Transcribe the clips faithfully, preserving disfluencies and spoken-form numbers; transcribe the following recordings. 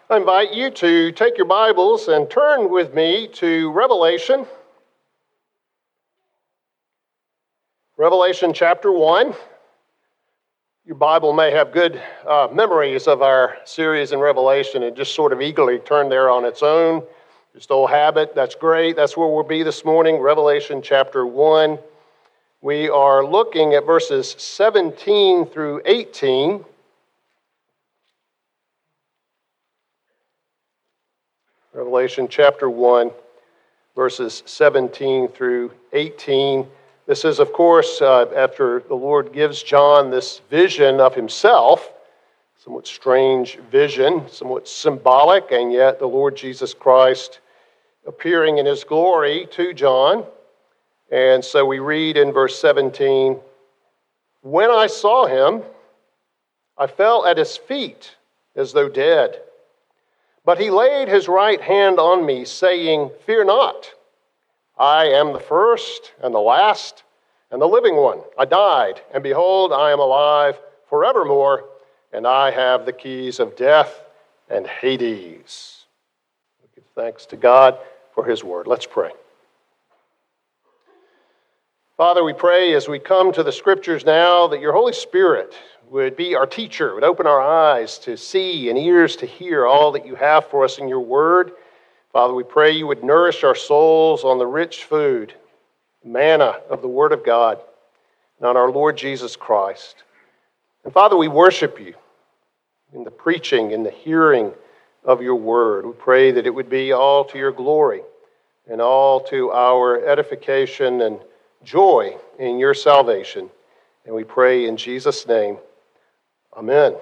I invite you to take your Bibles and turn with me to Revelation. Revelation chapter one. Your Bible may have good uh, memories of our series in Revelation and just sort of eagerly turn there on its own. Just old habit. That's great. That's where we'll be this morning. Revelation chapter one. We are looking at verses seventeen through eighteen. Revelation chapter one, verses seventeen through eighteen. This is, of course, uh, after the Lord gives John this vision of himself, somewhat strange vision, somewhat symbolic, and yet the Lord Jesus Christ appearing in his glory to John. And so we read in verse seventeen, "When I saw him, I fell at his feet as though dead. But he laid his right hand on me, saying, 'Fear not. I am the first and the last and the living one. I died, and behold, I am alive forevermore, and I have the keys of death and Hades.'" We give thanks to God for his word. Let's pray. Father, we pray as we come to the scriptures now that your Holy Spirit would be our teacher, would open our eyes to see and ears to hear all that you have for us in your word. Father, we pray you would nourish our souls on the rich food, manna of the word of God, and on our Lord Jesus Christ. And Father, we worship you in the preaching, in the hearing of your word. We pray that it would be all to your glory and all to our edification and joy in your salvation. And we pray in Jesus' name, amen.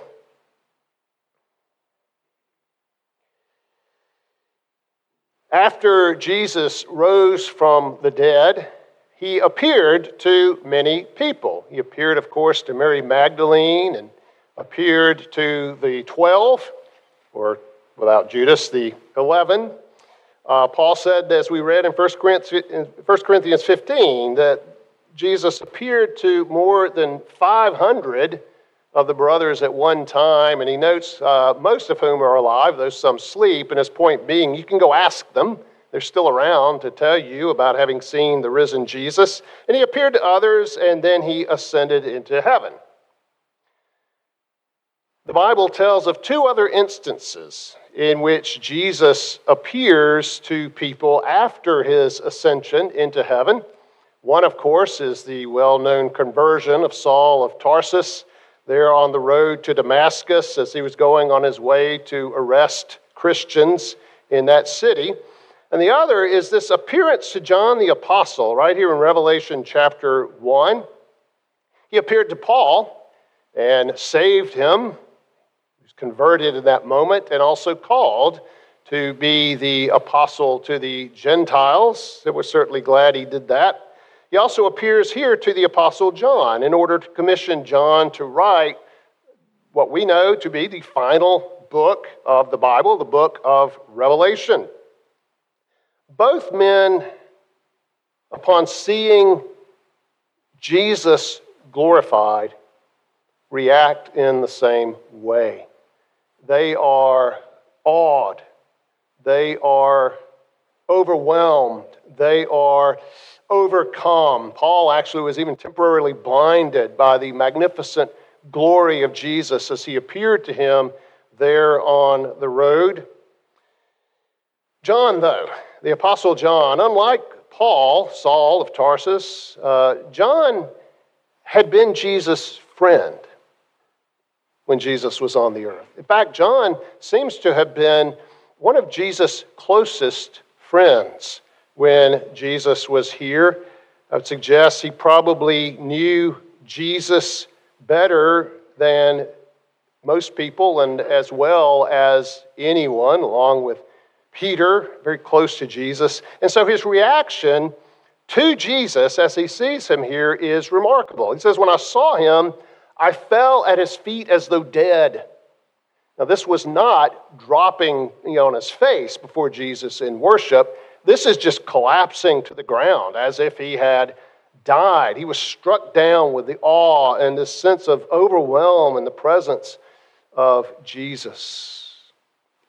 After Jesus rose from the dead, he appeared to many people. He appeared, of course, to Mary Magdalene and appeared to the twelve, or without Judas, the eleven. Uh, Paul said, as we read in First Corinthians fifteen, that Jesus appeared to more than five hundred of the brothers at one time, and he notes uh, most of whom are alive, though some sleep, and his point being, you can go ask them. They're still around to tell you about having seen the risen Jesus. And he appeared to others, and then he ascended into heaven. The Bible tells of two other instances in which Jesus appears to people after his ascension into heaven. One, of course, is the well-known conversion of Saul of Tarsus there on the road to Damascus as he was going on his way to arrest Christians in that city. And the other is this appearance to John the Apostle right here in Revelation chapter one. He appeared to Paul and saved him. He was converted in that moment and also called to be the apostle to the Gentiles. We're certainly glad he did that. He also appears here to the Apostle John in order to commission John to write what we know to be the final book of the Bible, the book of Revelation. Both men, upon seeing Jesus glorified, react in the same way. They are awed. They are overwhelmed. They are overcome. Paul actually was even temporarily blinded by the magnificent glory of Jesus as he appeared to him there on the road. John, though, the Apostle John, unlike Paul, Saul of Tarsus, uh, John had been Jesus' friend when Jesus was on the earth. In fact, John seems to have been one of Jesus' closest friends when Jesus was here. I would suggest he probably knew Jesus better than most people and as well as anyone, along with Peter, very close to Jesus. And so his reaction to Jesus as he sees him here is remarkable. He says, "When I saw him, I fell at his feet as though dead." Now, this was not dropping, you know, on his face before Jesus in worship. This is just collapsing to the ground as if he had died. He was struck down with the awe and this sense of overwhelm in the presence of Jesus.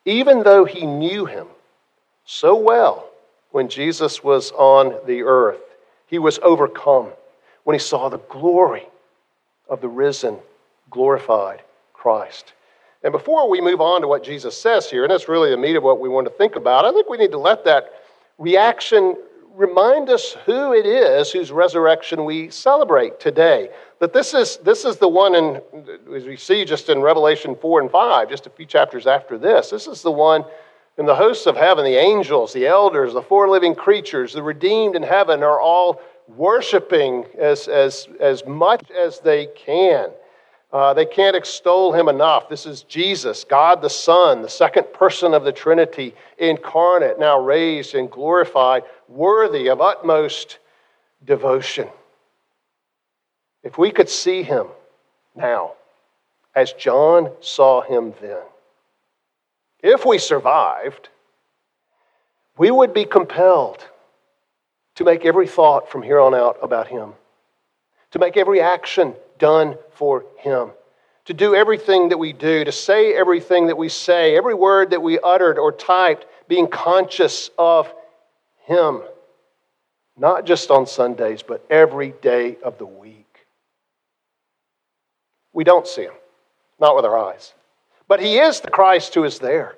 even though he knew him so well when Jesus was on the earth, he was overcome when he saw the glory of the risen, glorified Christ. And before we move on to what Jesus says here, and that's really the meat of what we want to think about, I think we need to let that reaction remind us who it is whose resurrection we celebrate today. That this is this is the one, in, as we see just in Revelation four and five, just a few chapters after this, this is the one in the hosts of heaven, the angels, the elders, the four living creatures, the redeemed in heaven are all worshiping as, as, as much as they can. Uh, they can't extol him enough. This is Jesus, God the Son, the second person of the Trinity, incarnate, now raised and glorified, worthy of utmost devotion. If we could see him now, as John saw him then, if we survived, we would be compelled to make every thought from here on out about him, to make every action done for him, to do everything that we do, to say everything that we say, every word that we uttered or typed, being conscious of him, not just on Sundays, but every day of the week. We don't see him, not with our eyes, but he is the Christ who is there.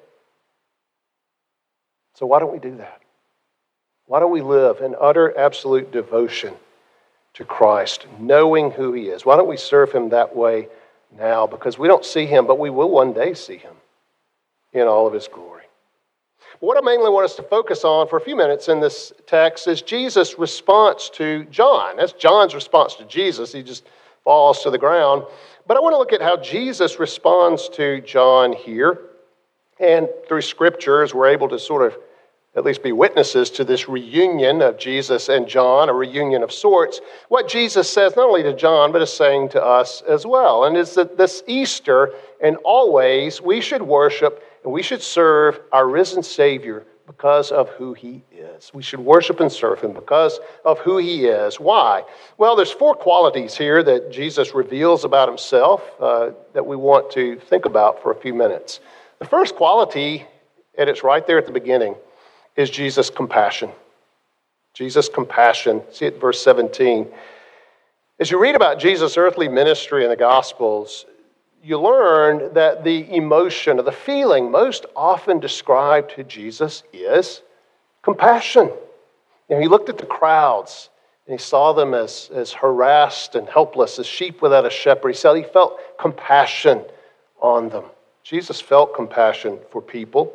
So why don't we do that? Why don't we live in utter, absolute devotion to Christ, knowing who he is? Why don't we serve him that way now? Because we don't see him, but we will one day see him in all of his glory. What I mainly want us to focus on for a few minutes in this text is Jesus' response to John. That's John's response to Jesus. He just falls to the ground. But I want to look at how Jesus responds to John here. And through scriptures, we're able to sort of at least be witnesses to this reunion of Jesus and John, a reunion of sorts. What Jesus says not only to John, but is saying to us as well. And it's that this Easter and always we should worship and we should serve our risen Savior because of who he is. We should worship and serve him because of who he is. Why? Well, there's four qualities here that Jesus reveals about himself uh, that we want to think about for a few minutes. The first quality, and it's right there at the beginning, is Jesus' compassion. Jesus' compassion. See it in verse seventeen. As you read about Jesus' earthly ministry in the Gospels, you learn that the emotion or the feeling most often described to Jesus is compassion. You know, he looked at the crowds and he saw them as, as harassed and helpless, as sheep without a shepherd. He said he felt compassion on them. Jesus felt compassion for people.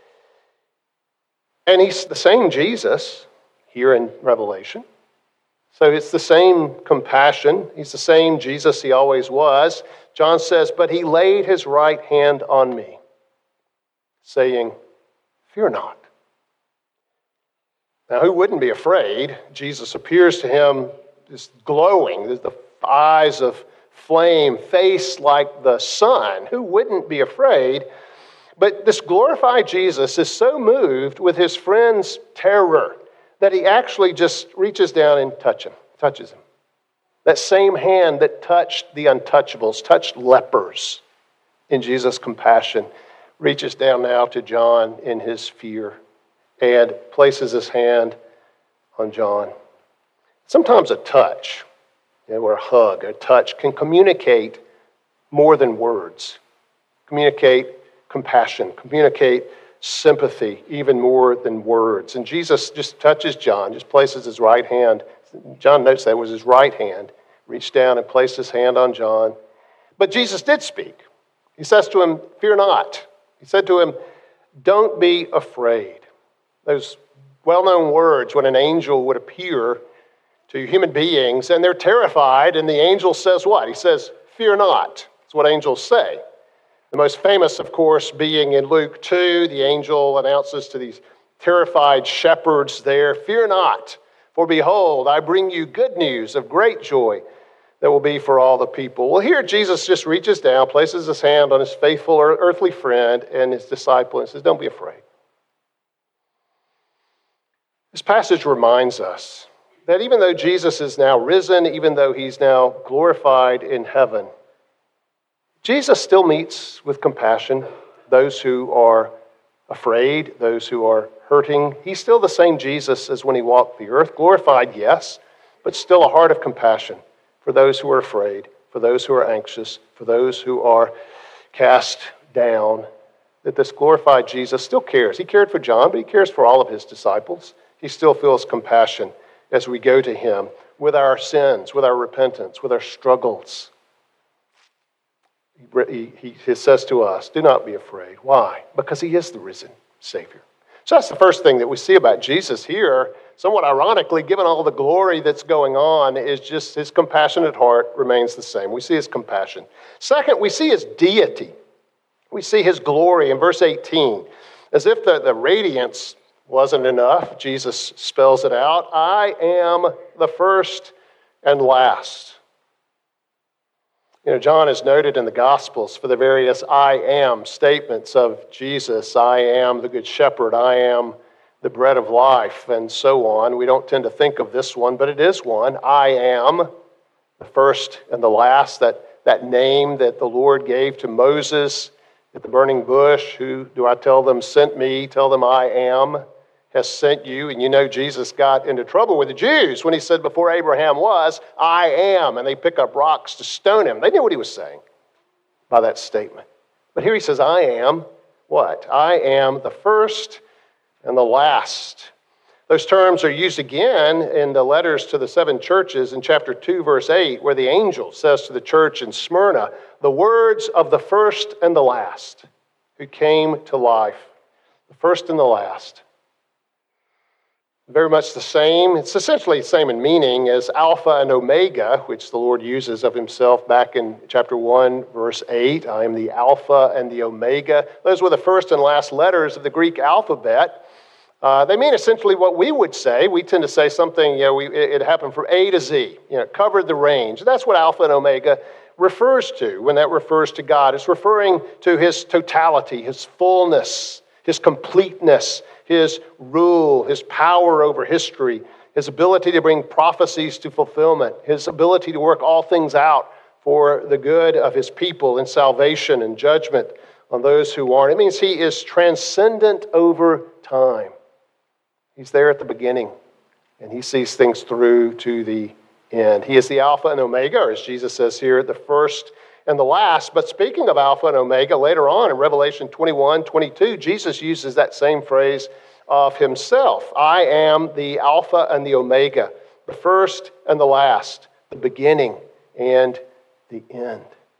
And he's the same Jesus here in Revelation. So it's the same compassion. He's the same Jesus he always was. John says, but he laid his right hand on me, saying, fear not. Now, who wouldn't be afraid? Jesus appears to him just glowing, the eyes of flame, face like the sun. Who wouldn't be afraid? But this glorified Jesus is so moved with his friend's terror that he actually just reaches down and touch him, touches him. That same hand that touched the untouchables, touched lepers in Jesus' compassion, reaches down now to John in his fear and places his hand on John. Sometimes a touch, you know, or a hug, a touch can communicate more than words. Communicate compassion, communicate sympathy even more than words. And Jesus just touches John, just places his right hand. John notes that it was his right hand, reached down and placed his hand on John. But Jesus did speak. He says to him, fear not. He said to him, don't be afraid. Those well-known words when an angel would appear to human beings and they're terrified, and the angel says what? He says, fear not. That's what angels say. The most famous, of course, being in Luke two, the angel announces to these terrified shepherds there, fear not, for behold, I bring you good news of great joy that will be for all the people. Well, here Jesus just reaches down, places his hand on his faithful earthly friend and his disciple and says, don't be afraid. This passage reminds us that even though Jesus is now risen, even though he's now glorified in heaven, Jesus still meets with compassion those who are afraid, those who are hurting. He's still the same Jesus as when he walked the earth, glorified, yes, but still a heart of compassion for those who are afraid, for those who are anxious, for those who are cast down, that this glorified Jesus still cares. He cared for John, but he cares for all of his disciples. He still feels compassion as we go to him with our sins, with our repentance, with our struggles. He, he, he says to us, do not be afraid. Why? Because he is the risen Savior. So that's the first thing that we see about Jesus here. Somewhat ironically, given all the glory that's going on, is just his compassionate heart remains the same. We see his compassion. Second, we see his deity. We see his glory in verse eighteen. As if the, the radiance wasn't enough, Jesus spells it out. I am the first and last. You know, John is noted in the Gospels for the various I am statements of Jesus. I am the good shepherd. I am the bread of life, and so on. We don't tend to think of this one, but it is one. I am the first and the last, that, that name that the Lord gave to Moses at the burning bush. Who do I tell them sent me? Tell them I am has sent you. And you know Jesus got into trouble with the Jews when he said before Abraham was, I am. And they pick up rocks to stone him. They knew what he was saying by that statement. But here he says, I am what? I am the first and the last. Those terms are used again in the letters to the seven churches in chapter two, verse eight, where the angel says to the church in Smyrna, the words of the first and the last who came to life. The first and the last. Very much the same. It's essentially the same in meaning as Alpha and Omega, which the Lord uses of himself back in chapter one, verse eight. I am the Alpha and the Omega. Those were the first and last letters of the Greek alphabet. Uh, they mean essentially what we would say. We tend to say something, you know, we, it, it happened from A to Z, you know, covered the range. That's what Alpha and Omega refers to when that refers to God. It's referring to his totality, his fullness, his completeness, his rule, his power over history, his ability to bring prophecies to fulfillment, his ability to work all things out for the good of his people in salvation and judgment on those who aren't. It means he is transcendent over time. He's there at the beginning, and he sees things through to the end. He is the Alpha and Omega, or as Jesus says here, the first and the last. But speaking of Alpha and Omega, later on in Revelation twenty-one, twenty-two, Jesus uses that same phrase of himself. I am the Alpha and the Omega, the first and the last, the beginning and the end.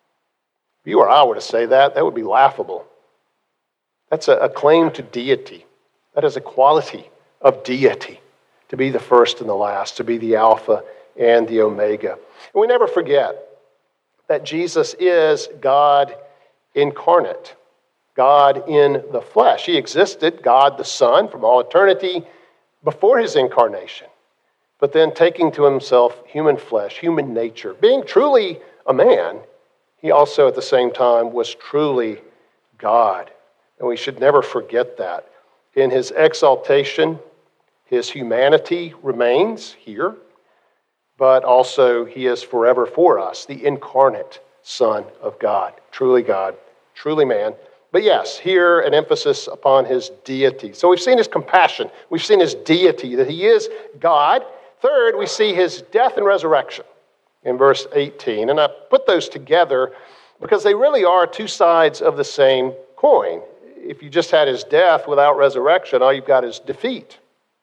If you or I were to say that, that would be laughable. That's a, a claim to deity. That is a quality of deity, to be the first and the last, to be the Alpha and the Omega. And we never forget that Jesus is God incarnate, God in the flesh. He existed, God the Son, from all eternity before his incarnation, but then taking to himself human flesh, human nature. Being truly a man, he also at the same time was truly God. And we should never forget that. In his exaltation, his humanity remains here, but also he is forever for us, the incarnate Son of God, truly God, truly man. But yes, here an emphasis upon his deity. So we've seen his compassion, we've seen his deity, that he is God. Third, we see his death and resurrection in verse eighteen. And I put those together because they really are two sides of the same coin. If you just had his death without resurrection, all you've got is defeat,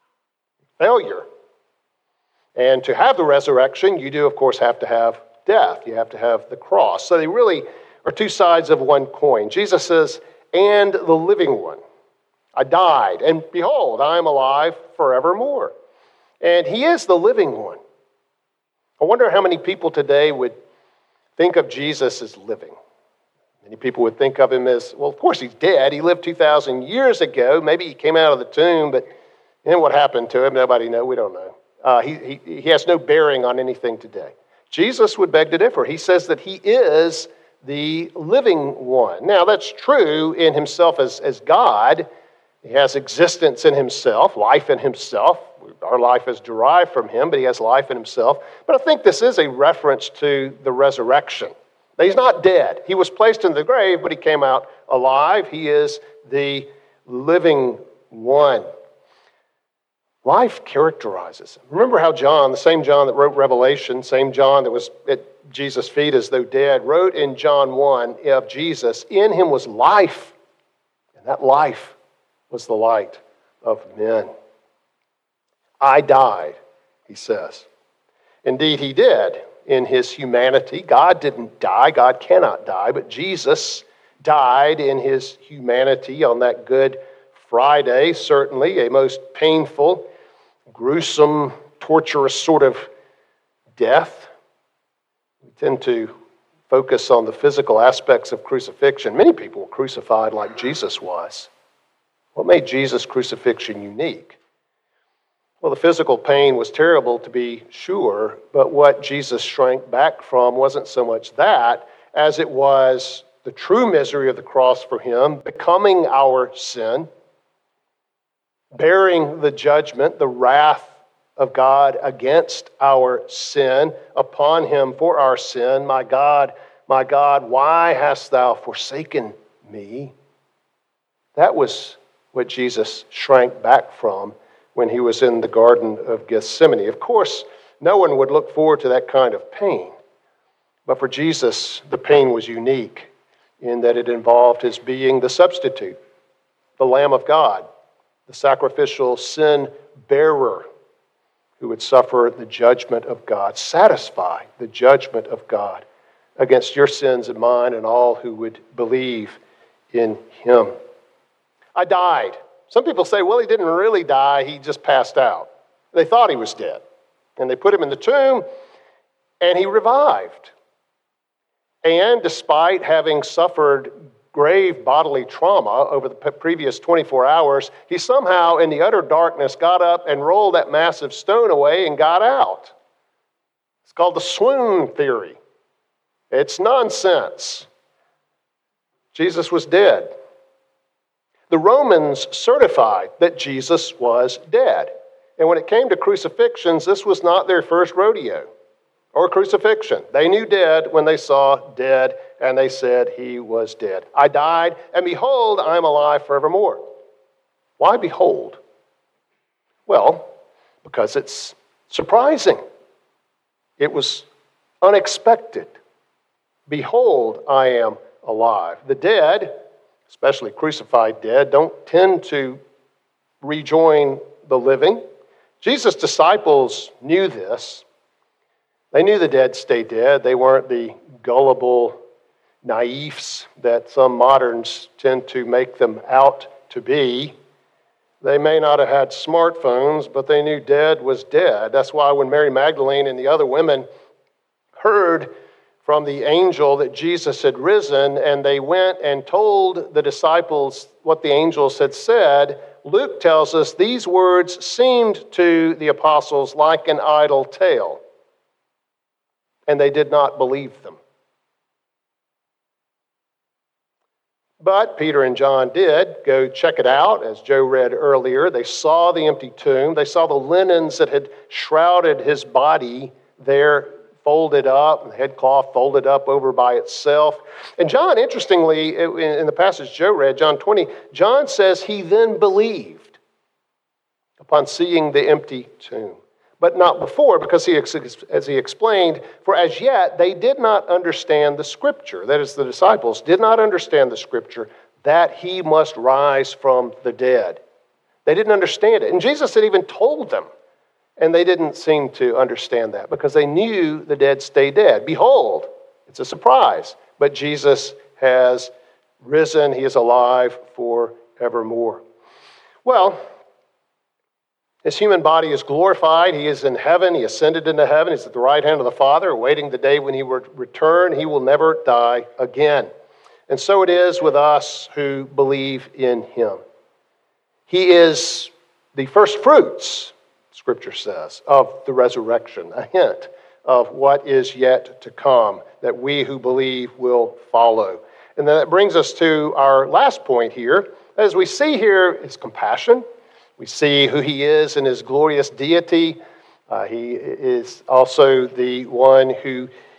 failure. And to have the resurrection, you do, of course, have to have death. You have to have the cross. So they really are two sides of one coin. Jesus says, and the living one. I died, and behold, I am alive forevermore. And he is the living one. I wonder how many people today would think of Jesus as living. Many people would think of him as, well, of course he's dead. He lived two thousand years ago. Maybe he came out of the tomb, but then what happened to him? Nobody knows. We don't know. Uh, he, he, he has no bearing on anything today. Jesus would beg to differ. He says that he is the living one. Now, that's true in himself as, as God. He has existence in himself, life in himself. Our life is derived from him, but he has life in himself. But I think this is a reference to the resurrection. He's not dead. He was placed in the grave, but he came out alive. He is the living one. Life characterizes him. Remember how John, the same John that wrote Revelation, same John that was at Jesus' feet as though dead, wrote in John one of Jesus, in him was life, and that life was the light of men. I died, he says. Indeed, he did in his humanity. God didn't die. God cannot die, but Jesus died in his humanity on that Good Friday, certainly a most painful, gruesome, torturous sort of death. We tend to focus on the physical aspects of crucifixion. Many people were crucified like Jesus was. What made Jesus' crucifixion unique? Well, the physical pain was terrible, to be sure, but what Jesus shrank back from wasn't so much that as it was the true misery of the cross for him, becoming our sin, bearing the judgment, the wrath of God against our sin upon him for our sin. My God, my God, why hast thou forsaken me? That was what Jesus shrank back from when he was in the Garden of Gethsemane. Of course, no one would look forward to that kind of pain. But for Jesus, the pain was unique in that it involved his being the substitute, the Lamb of God, the sacrificial sin bearer who would suffer the judgment of God, satisfy the judgment of God against your sins and mine and all who would believe in him. I died. Some people say, well, he didn't really die, he just passed out. They thought he was dead. And they put him in the tomb, and he revived. And despite having suffered grave bodily trauma over the previous twenty-four hours, he somehow, in the utter darkness, got up and rolled that massive stone away and got out. It's called the swoon theory. It's nonsense. Jesus was dead. The Romans certified that Jesus was dead. And when it came to crucifixions, this was not their first rodeo or crucifixion. They knew dead when they saw dead, and they said he was dead. I died, and behold, I am alive forevermore. Why behold? Well, because it's surprising. It was unexpected. Behold, I am alive. The dead, especially crucified dead, don't tend to rejoin the living. Jesus' disciples knew this. They knew the dead stay dead. They weren't the gullible naifs that some moderns tend to make them out to be. They may not have had smartphones, but they knew dead was dead. That's why when Mary Magdalene and the other women heard from the angel that Jesus had risen, and they went and told the disciples what the angels had said, Luke tells us these words seemed to the apostles like an idle tale, and they did not believe them. But Peter and John did go check it out, as Joe read earlier. They saw the empty tomb. They saw the linens that had shrouded his body there folded up, the headcloth folded up over by itself. And John, interestingly, in the passage Joe read, John twenty, John says he then believed upon seeing the empty tomb. But not before, because he, as he explained, for as yet they did not understand the Scripture. That is, the disciples did not understand the Scripture that he must rise from the dead. They didn't understand it. And Jesus had even told them. And they didn't seem to understand that because they knew the dead stay dead. Behold, it's a surprise, but Jesus has risen. He is alive forevermore. Well, his human body is glorified. He is in heaven. He ascended into heaven. He's at the right hand of the Father, awaiting the day when he will return. He will never die again. And so it is with us who believe in him. He is the first fruits, Scripture says, of the resurrection, a hint of what is yet to come, that we who believe will follow. And then that brings us to our last point here. As we see here his compassion, we see who he is in his glorious deity. Uh, he is also the one who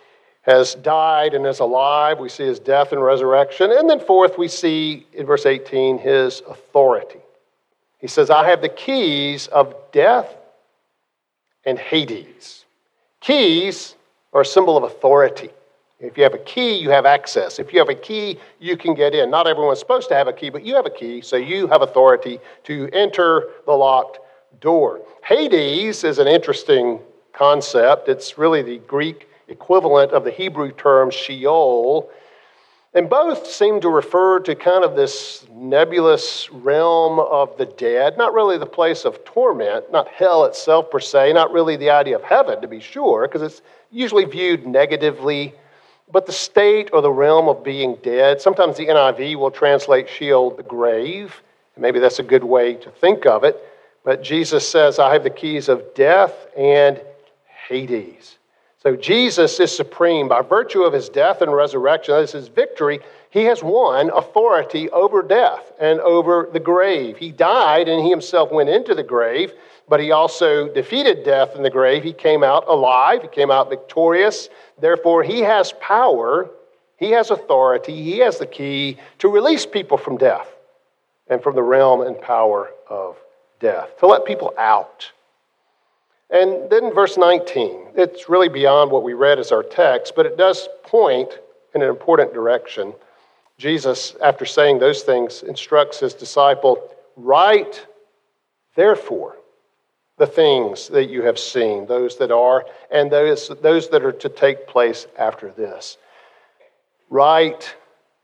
has died and is alive. We see his death and resurrection. And then fourth, we see in verse eighteen his authority. He says, I have the keys of death and Hades. Keys are a symbol of authority. If you have a key, you have access. If you have a key, you can get in. Not everyone's supposed to have a key, but you have a key, so you have authority to enter the locked door. Hades is an interesting concept. It's really the Greek equivalent of the Hebrew term Sheol. And both seem to refer to kind of this nebulous realm of the dead, not really the place of torment, not hell itself per se, not really the idea of heaven, to be sure, because it's usually viewed negatively, but the state or the realm of being dead. Sometimes the N I V will translate Sheol, the grave, and maybe that's a good way to think of it. But Jesus says, I have the keys of death and Hades. So Jesus is supreme. By virtue of his death and resurrection, that is his victory, he has won authority over death and over the grave. He died and he himself went into the grave, but he also defeated death in the grave. He came out alive. He came out victorious. Therefore, he has power. He has authority. He has the key to release people from death and from the realm and power of death, to let people out. And then verse nineteen, it's really beyond what we read as our text, but it does point in an important direction. Jesus, after saying those things, instructs his disciple, write, therefore, the things that you have seen, those that are, and those, those that are to take place after this. Write,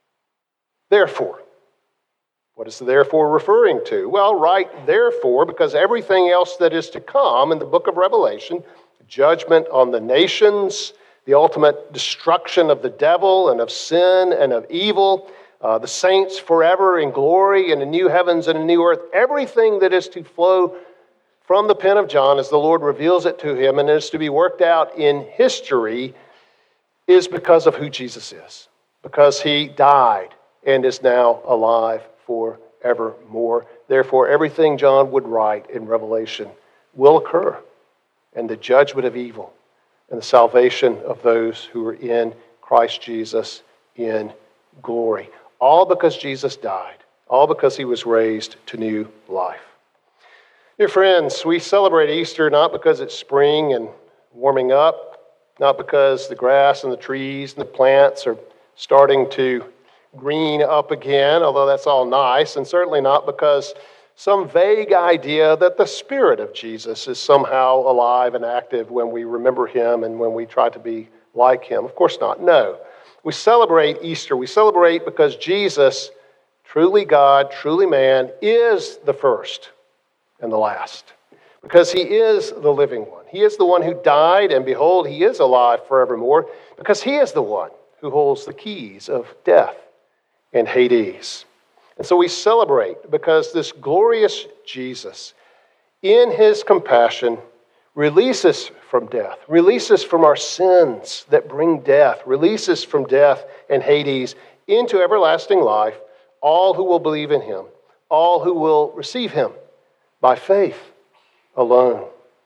therefore. What is the therefore referring to? Well, write therefore, because everything else that is to come in the book of Revelation, judgment on the nations, the ultimate destruction of the devil and of sin and of evil, uh, the saints forever in glory and a new heavens and a new earth, everything that is to flow from the pen of John as the Lord reveals it to him and is to be worked out in history is because of who Jesus is, because he died and is now alive forevermore. Therefore, everything John would write in Revelation will occur, and the judgment of evil and the salvation of those who are in Christ Jesus in glory. All because Jesus died, all because he was raised to new life. Dear friends, we celebrate Easter not because it's spring and warming up, not because the grass and the trees and the plants are starting to green up again, although that's all nice, and certainly not because some vague idea that the Spirit of Jesus is somehow alive and active when we remember him and when we try to be like him. Of course not. No. We celebrate Easter. We celebrate because Jesus, truly God, truly man, is the first and the last. Because he is the living one. He is the one who died, and behold, he is alive forevermore, because he is the one who holds the keys of death and Hades. And so we celebrate because this glorious Jesus, in his compassion, releases from death, releases from our sins that bring death, releases from death and Hades into everlasting life all who will believe in him, all who will receive him by faith alone.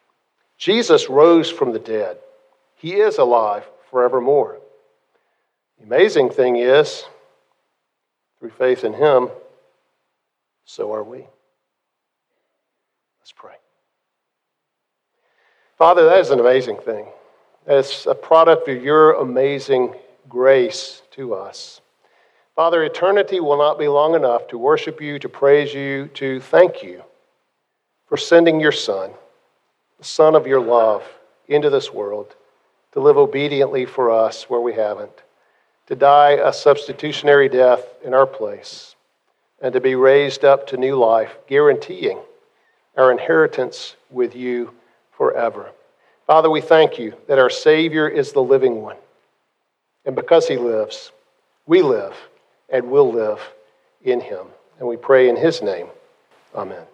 Jesus rose from the dead. He is alive forevermore. The amazing thing is, through faith in him, so are we. Let's pray. Father, that is an amazing thing. It's a product of your amazing grace to us. Father, eternity will not be long enough to worship you, to praise you, to thank you for sending your Son, the Son of your love, into this world to live obediently for us where we haven't, to die a substitutionary death in our place, and to be raised up to new life, guaranteeing our inheritance with you forever. Father, we thank you that our Savior is the living one. And because he lives, we live and will live in him. And we pray in his name. Amen.